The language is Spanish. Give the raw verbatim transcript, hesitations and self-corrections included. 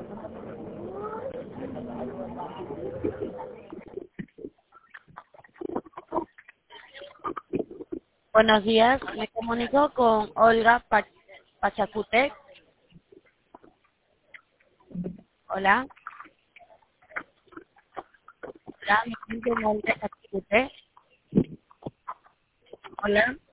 Buenos días, me comunico con Olga Pa- Pachacute. Hola. Hola, me comunico con Olga Pachacute. Hola.